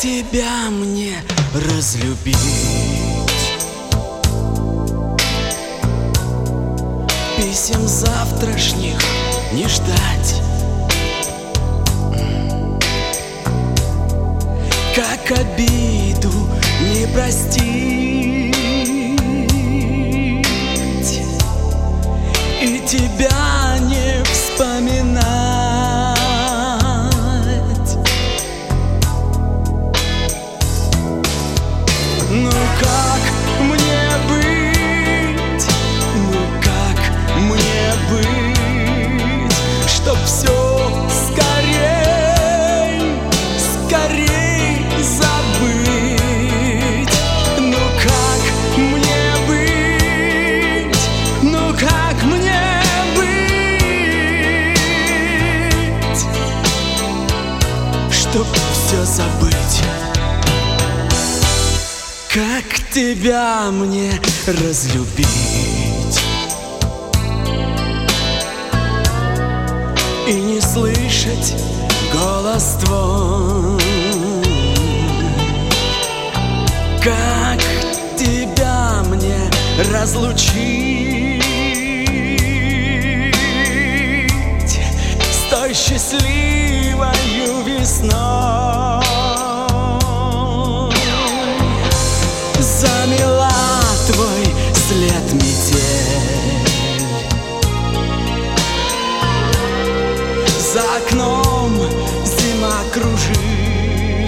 тебя мне разлюбить? Писем завтрашних не ждать. Как обиду не простить и тебя не вспоминать. Ну как мне быть? Ну как мне быть? Чтоб все скорей, скорей забыть. Ну как мне быть? Ну как мне быть? Чтоб все забыть. Как тебя мне разлюбить и не слышать голос твой? Как тебя мне разлучить с той счастливою весной? Замела твой след метель, за окном зима кружит,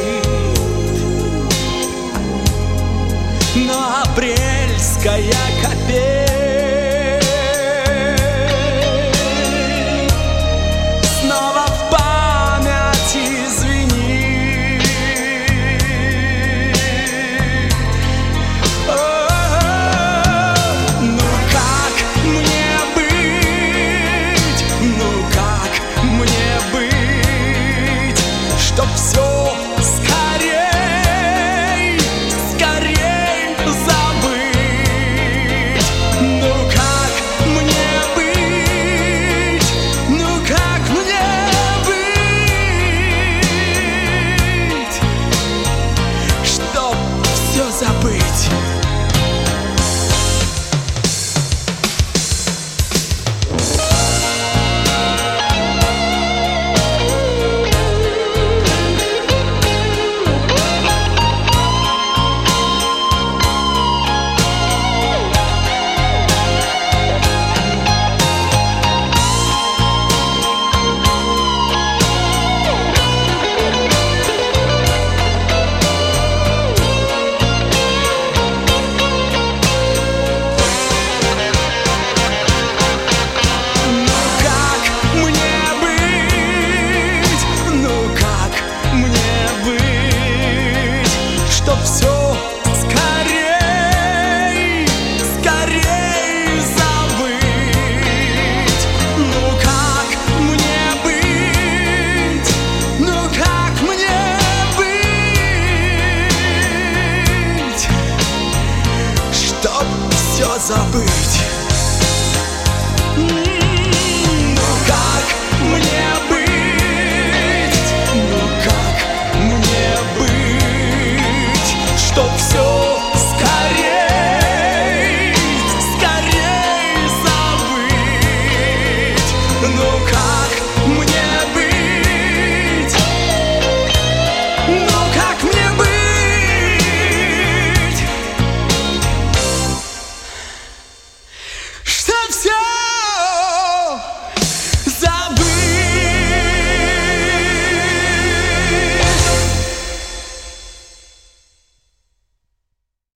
но апрельская капель снова в памяти звенит. Ну как мне быть? Ну как мне быть? Чтоб все скорей, скорей забыть. Ну как мне быть? Ну как мне быть? Чтоб все забыть. Чтоб все скорей, скорей забыть. Ну как мне быть? Ну как мне быть? Чтоб все забыть.